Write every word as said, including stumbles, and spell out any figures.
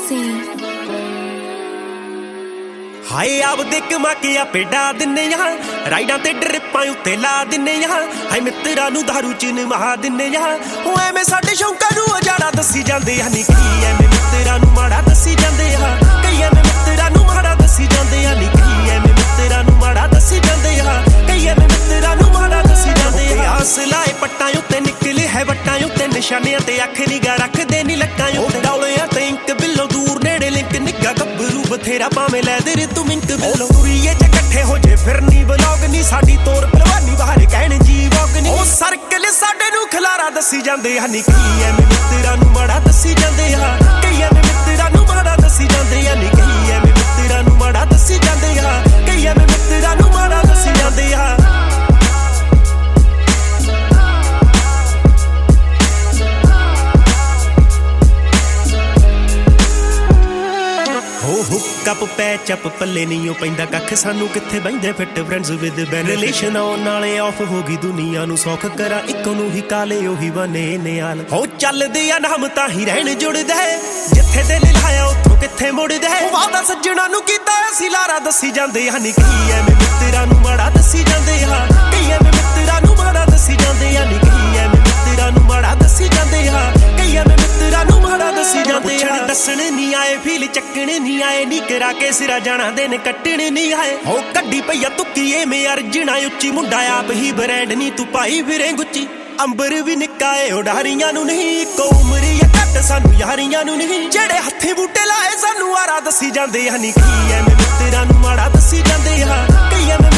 ਹਾਏ ਆਪਦੇ ਕਮਾ ਕੇ ਆਪੇ ਡਾ ਦਿੰਨੇ ਆ ਰਾਈਡਾਂ ਤੇ ਡਰਿੱਪਾਂ ਉੱਤੇ ਲਾ ਦਿੰਨੇ ਆ ਹਾਏ ਮਿੱਤਰਾਂ ਨੂੰ ਦਾਰੂ ਚ ਨਮਾ ਦਿੰਨੇ ਆ ਉਹ ਐਵੇਂ ਸਾਡੇ ਸ਼ੌਂਕਾਂ ਨੂੰ ਉਜਾੜਾ ਦੱਸੀ ਜਾਂਦੇ ਆ ਨੀ ਕੀ ਐਵੇਂ ਮਿੱਤਰਾਂ ਨੂੰ ਮਾੜਾ ਦੱਸੀ ਜਾਂਦੇ ਆ ਕਈ ਐਵੇਂ ਮਿੱਤਰਾਂ ਨੂੰ ਮਾੜਾ ਦੱਸੀ ਜਾਂਦੇ ਆ ਨੀ ਕੀ ਐਵੇਂ ਮਿੱਤਰਾਂ ਨੂੰ ਮਾੜਾ ਦੱਸੀ ਜਾਂਦੇ ਆ ਕਈ ਐਵੇਂ ਮਿੱਤਰਾਂ ਨੂੰ ਮਾੜਾ ਦੱਸੀ ਜਾਂਦੇ ਆ ਆਸ ਲਾਏ ਪੱਟਾਂ ਉੱਤੇ ਨਿਕਲੇ ਹੈ ਵੱਟਾਂ ਉੱਤੇ ਨਿਸ਼ਾਨਿਆਂ ਤੇ ਅੱਖ ਨਿਗਾ ਰੱਖਦੇ ਨੀ ਲੱਕਾਂ ਉੱਤੇ ਡੌਲਿਆਂ ਤੇ ਇੰਕ ਬਿੱਲੋ ਦੂਰ ਨੇੜੇ ਲਿੰਕ ਨਿੱਗਾ ਗੱਭਰੂ ਬਥੇਰਾ ਭਾਵੇਂ ਲੈ ਦੇ ਤੂੰ ਮਿੰਟ ਬਿੱਲੋ ਤੁਰੀਏ ਚ ਇਕੱਠੇ ਹੋ ਜੇ ਫਿਰ ਨੀ ਬਲੌਗ ਨੀ ਸਾਡੀ ਤੋਰ ਪਹਿਲਵਾਨੀ ਬਾਹਰ ਕਹਿਣ ਜੀ ਵੋਗ ਨੀ ਉਹ ਸਰਕਲ ਸਾਡੇ ਨੂੰ ਖਿਲਾਰਾ ਦੱਸੀ ਜਾਂਦੇ ਆ ਨੀ ਕੀ ਐਵੇਂ ਮਿੱਤਰਾਂ ਨੂੰ ਮਾੜਾ ਦੱਸੀ ਜਾਂਦੇ ਆ ਕਈ ਐਵੇਂ ਮਿੱਤਰਾਂ ਨੂੰ ਮਾੜਾ ਦੱਸੀ ਜਾਂਦੇ ਆ ਨੀ ਕਈ ਐਵੇਂ ਮਿੱਤਰਾਂ ਨੂੰ ਮਾੜਾ ਦੱਸੀ ਜਾਂਦੇ ਆ ਕਈ ਐਵੇਂ ਮਿੱਤਰਾਂ ਨੂੰ ਮਾੜਾ ਦੱਸੀ ਜਾਂਦੇ ਆ ਕੱਪ ਪੈ ਚੱਪ ਪੱਲੇ ਨਹੀਂ ਉਹ ਪੈਂਦਾ ਕੱਖ ਸਾਨੂੰ ਕਿੱਥੇ ਬੈਂਦੇ ਫਿੱਟ ਫਰੈਂਡਸ ਵਿਦ ਬੈਨ ਰਿਲੇਸ਼ਨ ਆਉਣ ਨਾਲੇ ਆਫ ਹੋ ਗਈ ਦੁਨੀਆ ਨੂੰ ਸੌਖ ਕਰਾਂ ਇੱਕੋ ਨੂੰ ਹੀ ਕਾਲੇ ਉਹੀ ਬਨੇ ਨਿਆਲ ਹੋ ਚੱਲਦੇ ਆ ਨਾਮ ਤਾਂ ਹੀ ਰਹਿਣ ਜੁੜਦਾ ਜਿੱਥੇ ਦਿਲ ਲਾਇਆ ਉੱਥੋਂ ਕਿੱਥੇ ਮੁੜਦਾ ਵਾਦਾ ਸੱਜਣਾ ਨੂੰ ਕੀਤਾ ਅਸੀਂ ਲਾਰਾ ਦੱਸੀ ਜਾਂਦੇ ਆ ਨੀ ਕੀ ਐਵੇਂ ਮਿੱਤਰਾਂ ਨੂੰ ਮਾੜਾ ਦੱਸੀ ਜਾਂਦੇ ਆ ਕਈ ਐਵੇਂ ਮਿੱਤਰਾਂ ਨੂੰ ਮਾੜਾ ਦੱਸੀ ਜਾਂਦੇ ਆ ਨੀ ਕੀ ਐਵੇਂ ਮਿੱਤਰਾਂ ਨੂੰ ਮਾੜਾ ਦੱਸੀ ਜਾਂਦੇ ਆ ਕਈ ਐਵੇਂ ਮਿੱਤਰਾਂ ਨੂੰ ਮਾੜਾ ਦੱਸੀ ਜਾਂਦੇ ਆ ਦੱਸਣ ਨੀ ਆਏ ਫੀਲ ਚੱਕਣ ਨੀ ਆਏ ਨੀ ਕਰਾ ਕੇ ਸਿਰਾ ਜਾਣਾ ਦਿਨ ਕੱਟਣ ਨੀ ਆਏ ਹੋ ਕੱਢੀ ਪਈਆ ਤੁੱਕੀ ਐਵੇਂ ਅਰਜਣਾ ਉੱਚੀ ਮੁੰਡਾ ਆਪ ਹੀ ਬ੍ਰਾਂਡ ਨੀ ਤੂੰ ਪਾਈ ਫਿਰੇ ਗੁੱਚੀ ਅੰਬਰ ਵੀ ਨਿਕਾਏ ਉਡਾਰੀਆਂ ਨੂੰ ਨਹੀਂ ਇੱਕੋ ਉਮਰੀ ਆ ਘੱਟ ਸਾਨੂੰ ਯਾਰੀਆਂ ਨੂੰ ਨਹੀਂ ਜਿਹੜੇ ਹੱਥੀ ਬੂਟੇ ਲਾਏ ਸਾਨੂੰ ਆਰਾ ਦੱਸੀ ਜਾਂਦੇ ਆ ਨੀ ਕੀ ਐਵੇਂ ਮਿੱਤਰਾਂ ਨੂੰ ਮਾੜਾ ਦੱਸੀ ਜਾਂਦੇ ਆ ਕਈ ਐਵੇਂ